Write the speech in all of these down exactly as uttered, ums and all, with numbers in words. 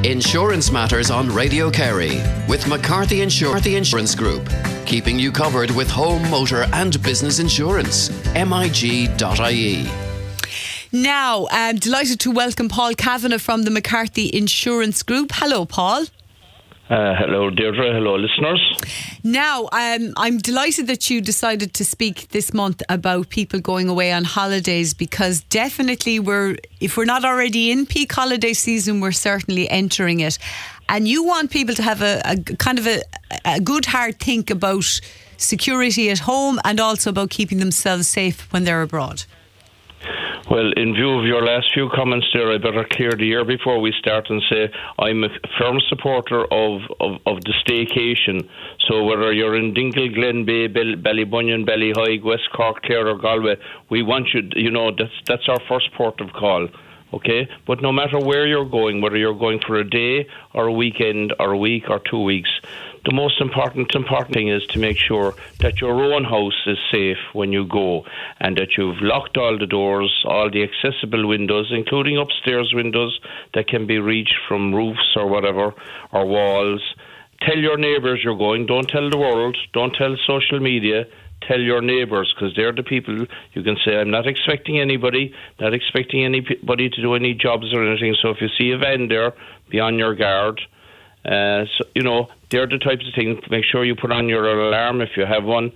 Insurance Matters on Radio Kerry with McCarthy Insur- Insurance Group, keeping you covered with home, motor and business insurance. M I G dot I E. Now, I'm delighted to welcome Paul Kavanagh from the McCarthy Insurance Group. Hello, Paul. Uh, hello, Deirdre. Hello, listeners. Now, um, I'm delighted that you decided to speak this month about people going away on holidays, because definitely we're, if we're not already in peak holiday season, we're certainly entering it. And you want people to have a, a kind of a, a good hard think about security at home and also about keeping themselves safe when they're abroad. Well, in view of your last few comments there, I better clear the air before we start and say I'm a firm supporter of, of, of the staycation. So whether you're in Dingle, Glen Bay, Ballybunion, Ballyhoig, West Cork, Clare or Galway, we want you, you know, that's, that's our first port of call. Okay, but no matter where you're going, whether you're going for a day or a weekend or a week or two weeks, the most important important thing is to make sure that your own house is safe when you go, and that you've locked all the doors, all the accessible windows, including upstairs windows that can be reached from roofs or whatever, or walls. Tell your neighbours you're going. Don't tell the world. Don't tell social media. Tell your neighbours, because they're the people you can say, I'm not expecting anybody, not expecting anybody to do any jobs or anything. So if you see a van there, be on your guard. Uh, so, you know, they're the types of things. Make sure you put on your alarm if you have one.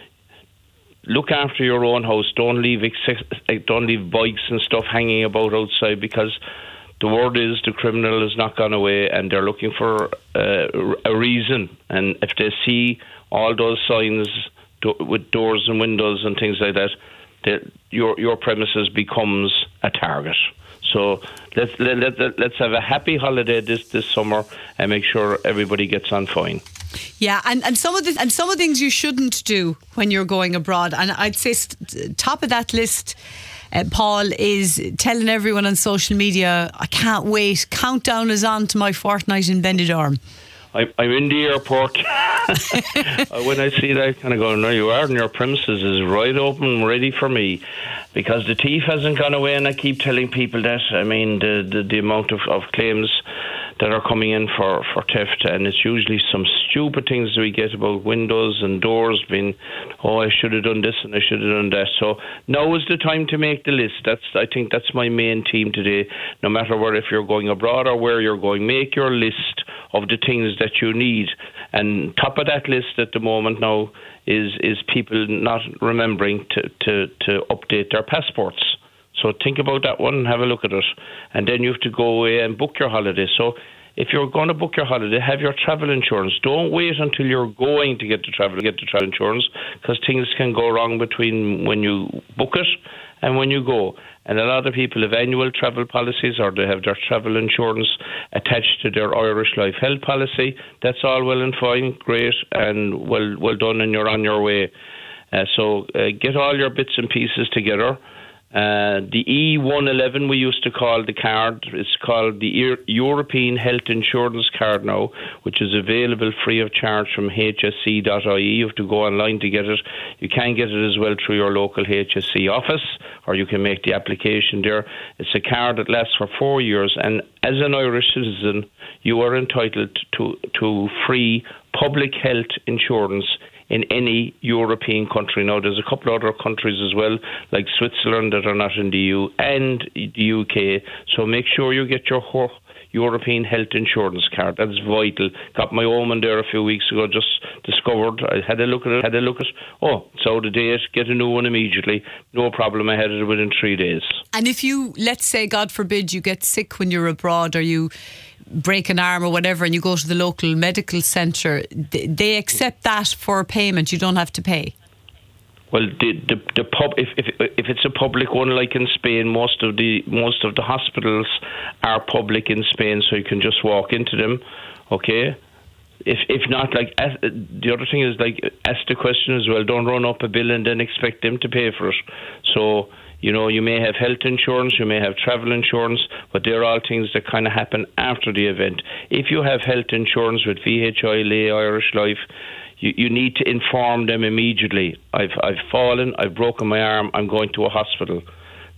Look after your own house. Don't leave excess, don't leave bikes and stuff hanging about outside, because the word is the criminal has not gone away and they're looking for uh, a reason. And if they see all those signs do- with doors and windows and things like that, that your your premises becomes a target. So let's let, let, let, let's have a happy holiday this, this summer and make sure everybody gets on fine. Yeah, and, and some of the and some of the things you shouldn't do when you're going abroad, and I'd say st- top of that list, uh, Paul, is telling everyone on social media, I can't wait, countdown is on to my fortnight in Benidorm. I'm, I'm in the airport. When I see that, kind of going, there you are, and your premises is right open, ready for me. Because the thief hasn't gone away, and I keep telling people that. I mean, the, the, the amount of, of claims that are coming in for, for theft, and it's usually some stupid things we get about windows and doors being, oh, I should have done this and I should have done that. So now is the time to make the list. That's I think that's my main theme today. No matter where, if you're going abroad or where you're going, make your list of the things that you need. And top of that list at the moment now is is people not remembering to, to, to update their passports. So think about that one and have a look at it. And then you have to go away and book your holiday. So if you're going to book your holiday, have your travel insurance. Don't wait until you're going to get the travel get the travel insurance, because things can go wrong between when you book it and when you go. And a lot of people have annual travel policies, or they have their travel insurance attached to their Irish Life Health policy. That's all well and fine, great, and well well done, and you're on your way. Uh, so uh, get all your bits and pieces together. Uh, the E one eleven we used to call the card, it's called the e- European Health Insurance Card now, which is available free of charge from H S C dot I E. You have to go online to get it. You can get it as well through your local H S C office, or you can make the application there. It's a card that lasts for four years, and as an Irish citizen, you are entitled to, to free public health insurance in any European country. Now, there's a couple of other countries as well, like Switzerland, that are not in the E U, and the U K. So make sure you get your European health insurance card. That's vital. Got my own there a few weeks ago, just discovered. I had a look at it, had a look at it. Oh, it's out of date. Get a new one immediately. No problem. I had it within three days. And if you, let's say, God forbid, you get sick when you're abroad, or you break an arm or whatever, and you go to the local medical centre, they accept that for payment. You don't have to pay. Well, the the, the pub if, if if it's a public one, like in Spain, most of the most of the hospitals are public in Spain, so you can just walk into them. Okay. If if not, like ask, the other thing is, like, ask the question as well. Don't run up a bill and then expect them to pay for it. So, you know, you may have health insurance, you may have travel insurance, but they're all things that kind of happen after the event. If you have health insurance with V H I, L A, Irish Life, you, you need to inform them immediately. I've I've fallen, I've broken my arm, I'm going to a hospital.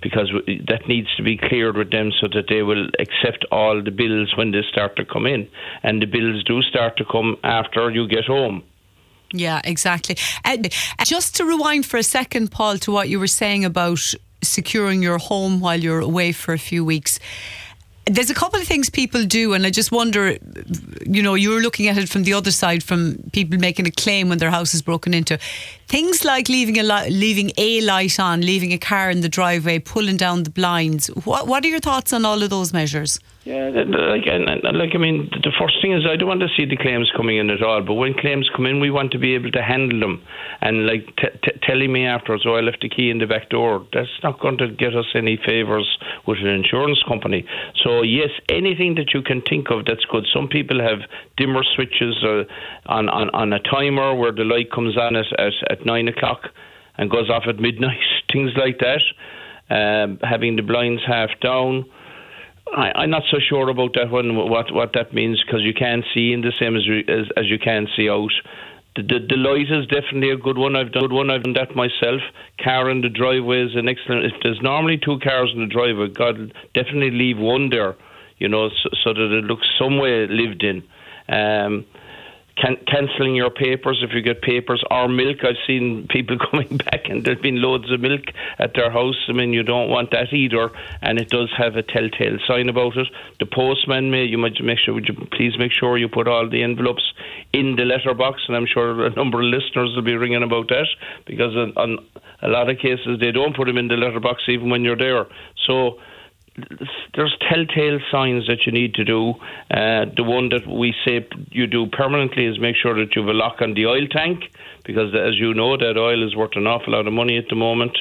because that needs to be cleared with them so that they will accept all the bills when they start to come in. And the bills do start to come after you get home. Yeah, exactly. And just to rewind for a second, Paul, to what you were saying about securing your home while you're away for a few weeks. There's a couple of things people do, and I just wonder, you know, you were looking at it from the other side, from people making a claim when their house is broken into. Things like leaving a li- leaving a light on, leaving a car in the driveway, pulling down the blinds. What What are your thoughts on all of those measures? Yeah, like, and, and, like I mean, the first thing is I don't want to see the claims coming in at all, but when claims come in, we want to be able to handle them. And like t- t- telling me afterwards, oh, I left the key in the back door, that's not going to get us any favours with an insurance company. So yes, anything that you can think of that's good. Some people have dimmer switches uh, on, on, on a timer where the light comes on at, at, at nine o'clock and goes off at midnight, things like that. Um, having the blinds half down. I, I'm not so sure about that one, what what that means, because you can't see in the same as you, as, as you can see out. The, the, the light is definitely a good one. I've done good one. I've done that myself. Car in the driveway is an excellent. If there's normally two cars in the driveway, God, definitely leave one there, you know, so, so that it looks some way lived in. Um, Can, cancelling your papers if you get papers or milk. I've seen people coming back and there's been loads of milk at their house. I mean, you don't want that either, and it does have a telltale sign about it. The postman may, you might make sure, would you please make sure you put all the envelopes in the letterbox, and I'm sure a number of listeners will be ringing about that, because on, on a lot of cases they don't put them in the letterbox even when you're there. So there's telltale signs that you need to do. Uh, the one that we say you do permanently is make sure that you have a lock on the oil tank, because as you know, that oil is worth an awful lot of money at the moment.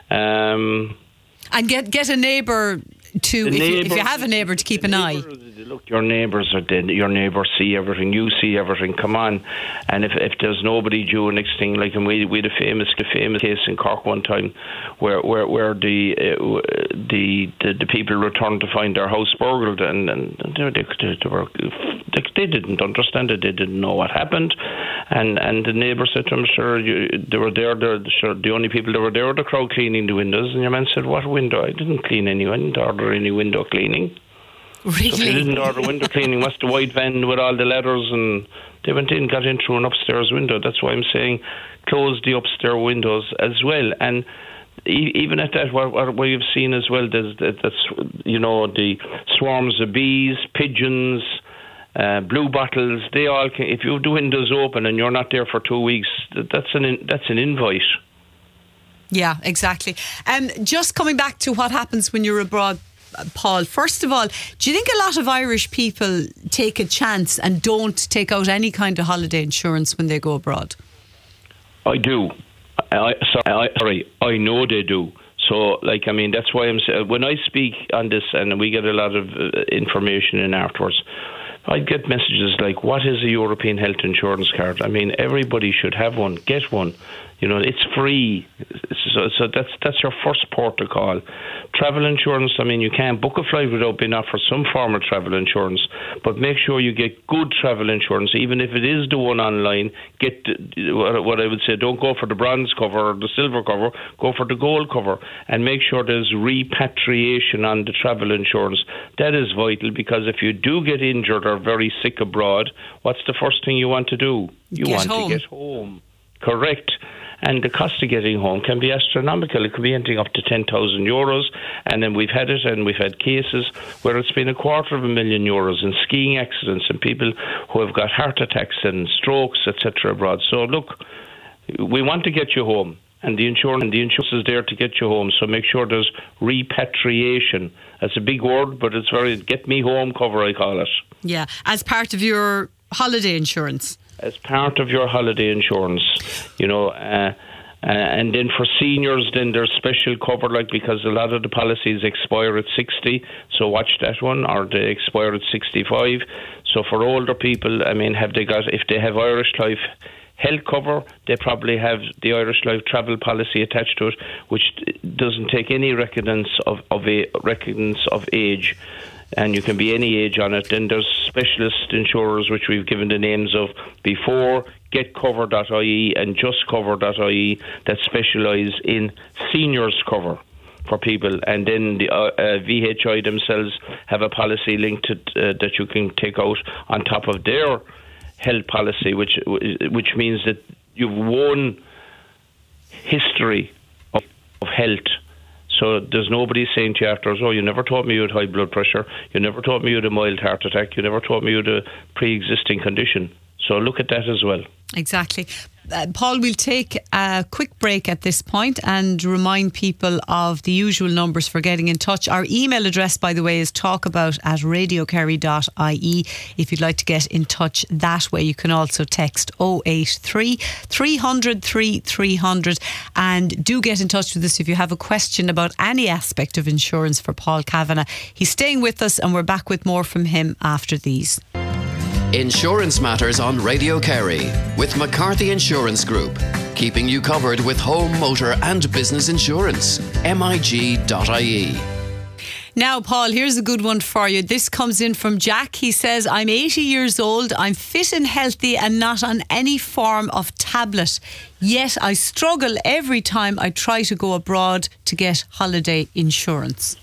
Um, and get get a neighbour to, if, neighbour, you, if you have a neighbour, to keep an neighbour, eye. Look, your neighbours are dead. Your neighbours see everything. You see everything. Come on. And if if there's nobody due, next thing, like, and we we had a famous the famous case in Cork one time, where where where the uh, the, the the people returned to find their house burgled, and and they they, they were they, they didn't understand it. They didn't know what happened, and and the neighbour said to them, "Sure, you, they were there. They're sure the only people that were there were the crowd cleaning the windows." And your man said, "What window? I didn't clean any. I didn't order any window cleaning." Really? So they didn't order window cleaning. What's the white van with all the letters? And they went in, got in through an upstairs window. That's why I'm saying close the upstairs windows as well. And e- even at that, what, what you've seen as well, there's that's, you know, the swarms of bees, pigeons, uh, blue bottles. They all can, if you have the windows open and you're not there for two weeks, that's an that's an invite. Yeah, exactly. Um, just coming back to what happens when you're abroad, Paul, first of all, do you think a lot of Irish people take a chance and don't take out any kind of holiday insurance when they go abroad? I do. I, sorry, I, sorry, I know they do. So, like, I mean, that's why I'm saying, when I speak on this and we get a lot of uh, information in afterwards, I get messages like, what is a European health insurance card? I mean, everybody should have one. Get one. You know, it's free. So, so that's that's your first port of call. Travel insurance, I mean, you can't book a flight without being offered some form of travel insurance, but make sure you get good travel insurance, even if it is the one online. Get the, what I would say, don't go for the bronze cover or the silver cover, go for the gold cover, and make sure there's repatriation on the travel insurance. That is vital, because if you do get injured or very sick abroad, what's the first thing you want to do? You get want home. to get home. Correct. And the cost of getting home can be astronomical. It could be anything up to ten thousand euros. And then we've had it, and we've had cases where it's been a quarter of a million euros in skiing accidents and people who have got heart attacks and strokes, et cetera abroad. So look, we want to get you home, and the insurance, and the insurance is there to get you home. So make sure there's repatriation. That's a big word, but it's very, get me home cover, I call it. Yeah, as part of your holiday insurance. As part of your holiday insurance, you know, uh, uh, and then for seniors, then there's special cover, like, because a lot of the policies expire at sixty, so watch that one, or they expire at sixty-five. So for older people, I mean, have they got, if they have Irish Life health cover, they probably have the Irish Life travel policy attached to it, which doesn't take any recognize of, of, a, recognize of age. And you can be any age on it. Then there's specialist insurers, which we've given the names of before, get cover dot I E and just cover dot I E, that specialise in seniors cover. for people, and then the uh, uh, V H I themselves have a policy linked to uh, that you can take out on top of their health policy, which which means that you've one history of, of health. So there's nobody saying to you afterwards, oh, you never told me you had high blood pressure, you never told me you had a mild heart attack, you never told me you had a pre-existing condition. So look at that as well. Exactly. Uh, Paul, we'll take a quick break at this point and remind people of the usual numbers for getting in touch. Our email address, by the way, is talkabout at radiokerry dot I E. If you'd like to get in touch that way, you can also text oh eight three, three hundred, three hundred. And do get in touch with us if you have a question about any aspect of insurance for Paul Kavanagh. He's staying with us, and we're back with more from him after these. Insurance Matters on Radio Kerry with McCarthy Insurance Group, keeping you covered with home, motor and business insurance. M I G dot I E. Now, Paul, here's a good one for you. This comes in from Jack. He says, I'm eighty years old, I'm fit and healthy and not on any form of tablet. Yet I struggle every time I try to go abroad to get holiday insurance.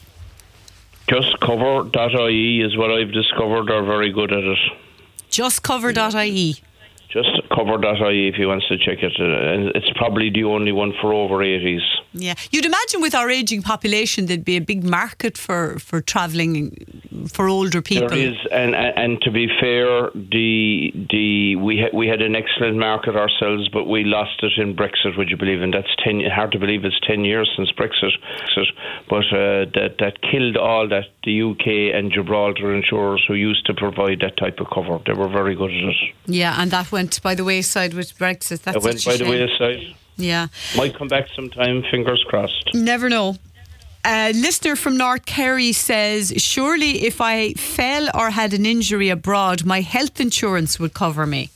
Just cover dot I E is what I've discovered. Are very good at it. just cover dot I E. Just cover dot I E if he wants to check it. And it's probably the only one for over eighties. Yeah. You'd imagine with our ageing population there'd be a big market for, for travelling for older people. There is, and and, and to be fair, the the we ha- we had an excellent market ourselves, but we lost it in Brexit. Would you believe? And that's ten. Hard to believe it's ten years since Brexit. But uh, that that killed all that the U K and Gibraltar insurers who used to provide that type of cover. They were very good at it. Yeah, and that went by the wayside with Brexit. That's it went by the wayside. Yeah. Might come back sometime, fingers crossed. Never know. A listener from North Kerry says, surely if I fell or had an injury abroad, my health insurance would cover me.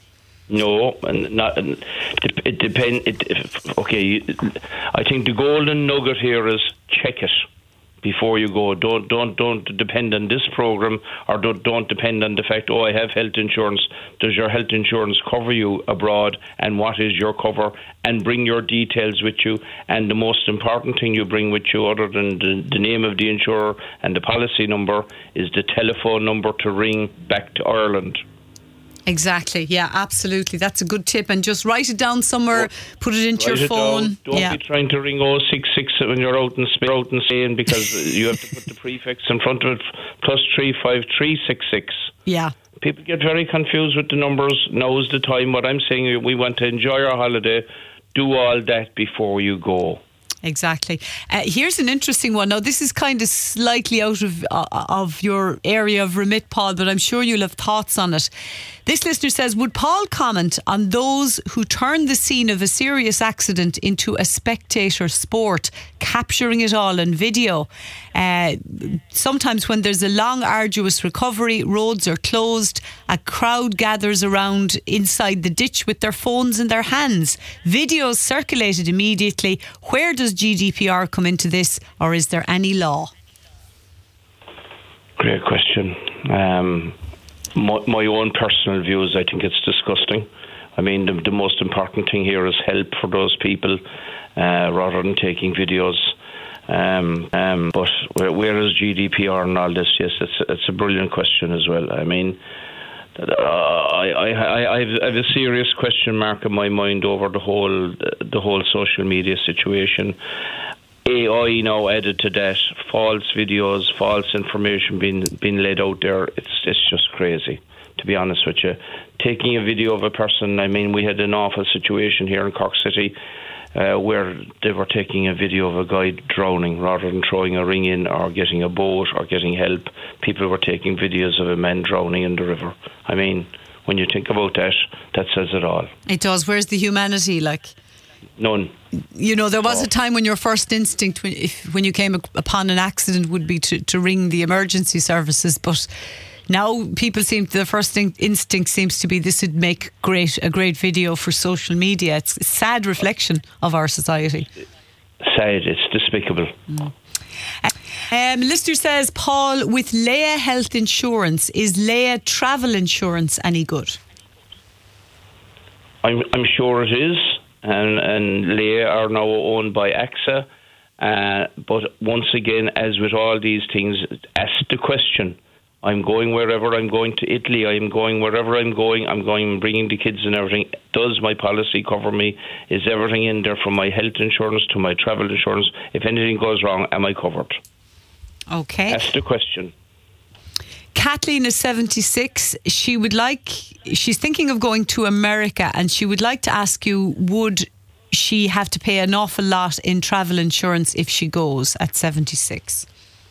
No, and not. And it depends. It, okay, I think the golden nugget here is check it before you go. Don't don't don't depend on this program, or don't don't depend on the fact, oh, I have health insurance. Does your health insurance cover you abroad, and what is your cover? And bring your details with you. And the most important thing you bring with you, other than the, the name of the insurer and the policy number, is the telephone number to ring back to Ireland. Exactly. Yeah, absolutely. That's a good tip. And just write it down somewhere, put it into write your it phone. Down. Don't yeah. be trying to ring oh six six when you're out in Spain, out in Spain because you have to put the prefix in front of it, plus three five three six six. Yeah. People get very confused with the numbers. Now is the time. What I'm saying is we want to enjoy our holiday. Do all that before you go. Exactly. Uh, here's an interesting one. Now, this is kind of slightly out of uh, of your area of remit, Paul, but I'm sure you'll have thoughts on it. This listener says, would Paul comment on those who turn the scene of a serious accident into a spectator sport, capturing it all in video? Uh, sometimes when there's a long, arduous recovery, roads are closed, a crowd gathers around inside the ditch with their phones in their hands. Videos circulated immediately. Where does G D P R come into this, or is there any law? Great question. Um, my, my own personal views, I think it's disgusting. I mean, the, the most important thing here is help for those people uh, rather than taking videos. Um, um, but where, where is G D P R and all this? Yes, it's, it's a brilliant question as well. I mean, uh, I, I, I, I have a serious question mark in my mind over the whole the whole social media situation. A I now added to that, false videos, false information being being laid out there. It's it's just crazy, to be honest with you. Taking a video of a person, I mean, we had an awful situation here in Cork City uh, where they were taking a video of a guy drowning rather than throwing a ring in or getting a boat or getting help. People were taking videos of a man drowning in the river. I mean, when you think about that, that says it all. It does. Where's the humanity, like? None. You know, there was a time when your first instinct, when, if, when you came upon an accident, would be to, to ring the emergency services. But now people seem, the first in, instinct seems to be this would make great a great video for social media. It's a sad reflection of our society. Sad. It's despicable. Mm. Um, listener says, Paul, with Leia Health Insurance, is Leia Travel Insurance any good? I'm, I'm sure it is. And, and Leia are now owned by AXA, Uh, but once again, as with all these things, ask the question. I'm going wherever I'm going to Italy. I'm going wherever I'm going. I'm going bringing the kids and everything. Does my policy cover me? Is everything in there from my health insurance to my travel insurance? If anything goes wrong, am I covered? Okay. That's the question. Kathleen is seventy-six. She would like, she's thinking of going to America, and she would like to ask you, would she have to pay an awful lot in travel insurance if she goes at seventy-six?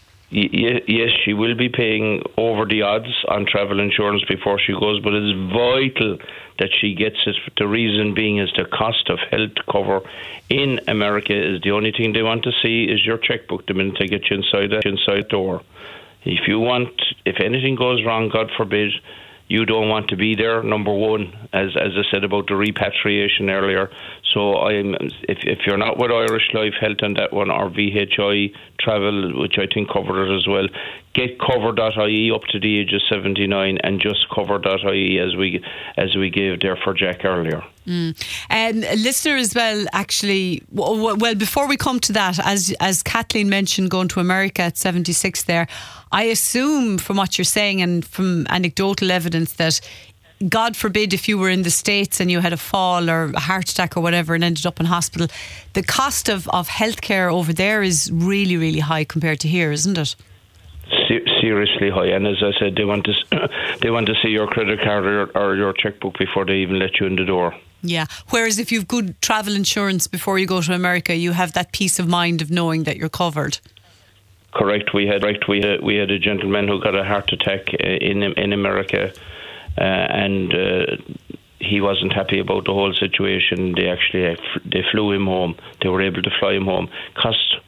Y- yes, she will be paying over the odds on travel insurance before she goes, but it's vital that she gets it. The reason being is the cost of health cover in America is the only thing they want to see is your checkbook the minute they get you inside the inside door. If you want, if anything goes wrong, God forbid, you don't want to be there, number one, as as I said about the repatriation earlier. So I'm, if if you're not with Irish Life Health on that one, or V H I Travel, which I think covered it as well, get cover dot I E up to the age of seventy-nine, and just cover dot I E as we as we gave there for Jack earlier. Mm. And a listener as well, actually, well, before we come to that, as as Kathleen mentioned, going to America at seventy-six there, I assume from what you're saying and from anecdotal evidence that, God forbid, if you were in the States and you had a fall or a heart attack or whatever and ended up in hospital, the cost of, of healthcare over there is really, really high compared to here, isn't it? Seriously high, and as I said, they want to they want to see your credit card or, or your checkbook before they even let you in the door. Yeah. Whereas if you've good travel insurance before you go to America, you have that peace of mind of knowing that you're covered. Correct. We had right. We had, we had a gentleman who got a heart attack in in America, uh, and uh, he wasn't happy about the whole situation. They actually they flew him home. They were able to fly him home. Cost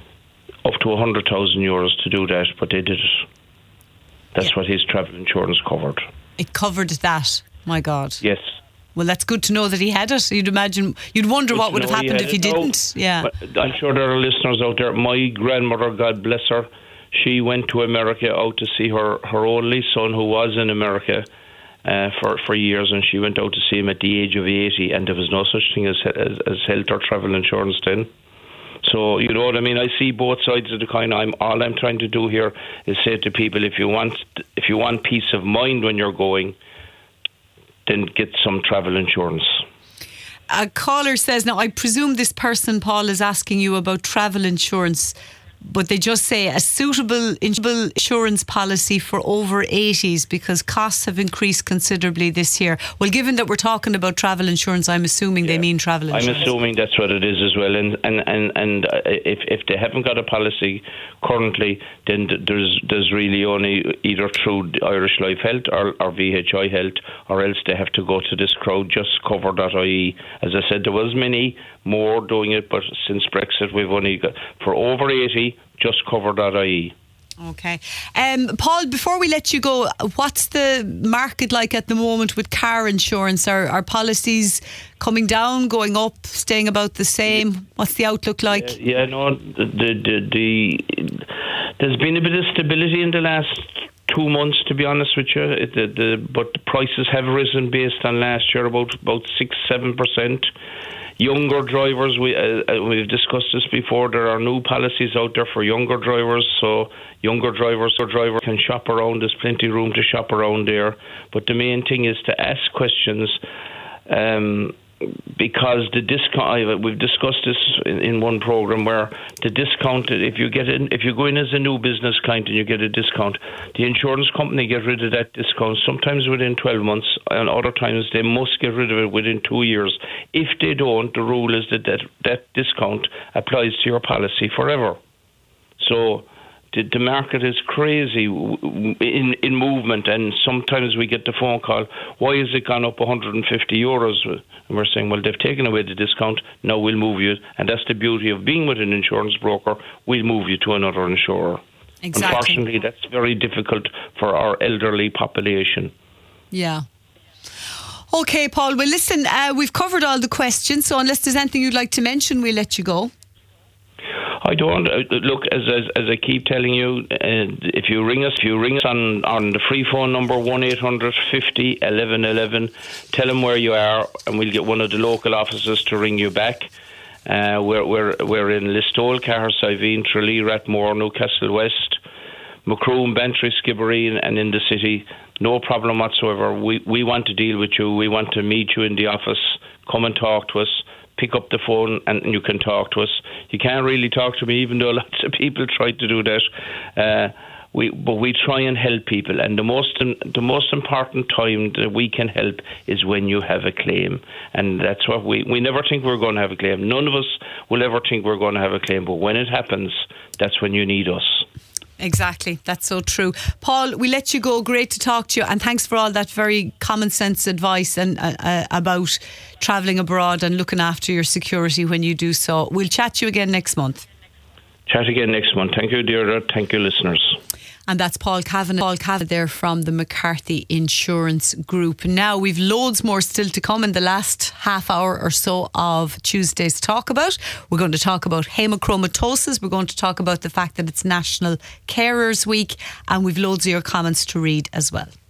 up to a hundred thousand euros to do that, but they did it. That's yeah. what his travel insurance covered. It covered that. My God. Yes. Well, that's good to know that he had it. You'd imagine, you'd wonder good what would have happened he if he it. didn't. No, yeah. I'm sure there are listeners out there. My grandmother, God bless her, she went to America out to see her, her only son who was in America uh, for, for years, and she went out to see him at the age of eighty, and there was no such thing as, as, as health or travel insurance then. So, you know what I mean? I see both sides of the coin. I'm, all I'm trying to do here is say to people, if you want, if you want peace of mind when you're going, then get some travel insurance. A caller says, now I presume this person, Paul, is asking you about travel insurance, but they just say a suitable insurance policy for over eighties because costs have increased considerably this year. Well, given that we're talking about travel insurance, I'm assuming yeah, they mean travel insurance. I'm assuming that's what it is as well. And and and, and if if they haven't got a policy currently, then there's there's really only either through Irish Life Health or, or V H I Health, or else they have to go to this crowd, just cover dot I E. As I said, there was many more doing it, but since Brexit, we've only got for over eighty, just cover dot I E. Okay. Um, Paul, before we let you go, what's the market like at the moment with car insurance? Are, are policies coming down, going up, staying about the same? What's the outlook like? Yeah, yeah no, the, the, the, there's been a bit of stability in the last two months, to be honest with you. It, the, the, but the prices have risen based on last year, about, about six, seven percent. Younger drivers, we, uh, we've discussed this before, there are new policies out there for younger drivers, so younger drivers or drivers can shop around, there's plenty of room to shop around there. But the main thing is to ask questions, um, because the discount, we've discussed this in, in one program, where the discount, if you get in, if you go in as a new business client and you get a discount, the insurance company get rid of that discount sometimes within twelve months, and other times they must get rid of it within two years. If they don't, the rule is that that, that discount applies to your policy forever. So the, the market is crazy in, in movement, and sometimes we get the phone call, why has it gone up one hundred fifty euros? And we're saying, well, they've taken away the discount, now we'll move you. And that's the beauty of being with an insurance broker, we'll move you to another insurer. Exactly. Unfortunately, that's very difficult for our elderly population. Yeah. Okay, Paul, well, listen, uh, we've covered all the questions, so unless there's anything you'd like to mention, we'll let you go. I don't look, as as, as I keep telling you. Uh, if you ring us, if you ring us on, on the free phone number one eight hundred fifty eleven eleven, tell them where you are, and we'll get one of the local officers to ring you back. Uh, we're, we're, we're in Listowel, Cahersiveen, Tralee, Rathmore, Newcastle West, Macroom, Bantry, Skibbereen, and in the city. No problem whatsoever. We, we want to deal with you. We want to meet you in the office. Come and talk to us. Pick up the phone and you can talk to us. You can't really talk to me, even though lots of people try to do that. Uh, we, but we try and help people, and the most the most important time that we can help is when you have a claim, and that's what we we never think we're going to have a claim. None of us will ever think we're going to have a claim, but when it happens, that's when you need us. Exactly, that's so true. Paul, we let you go. Great to talk to you, and thanks for all that very common sense advice and uh, uh, about travelling abroad and looking after your security when you do so. We'll chat to you again next month. Chat again next month. Thank you, Deirdre. Thank you, listeners. And that's Paul Cavan, Paul Cavan there from the McCarthy Insurance Group. Now, we've loads more still to come in the last half hour or so of Tuesday's Talk About. We're going to talk about hemochromatosis. We're going to talk about the fact that it's National Carers Week, and we've loads of your comments to read as well.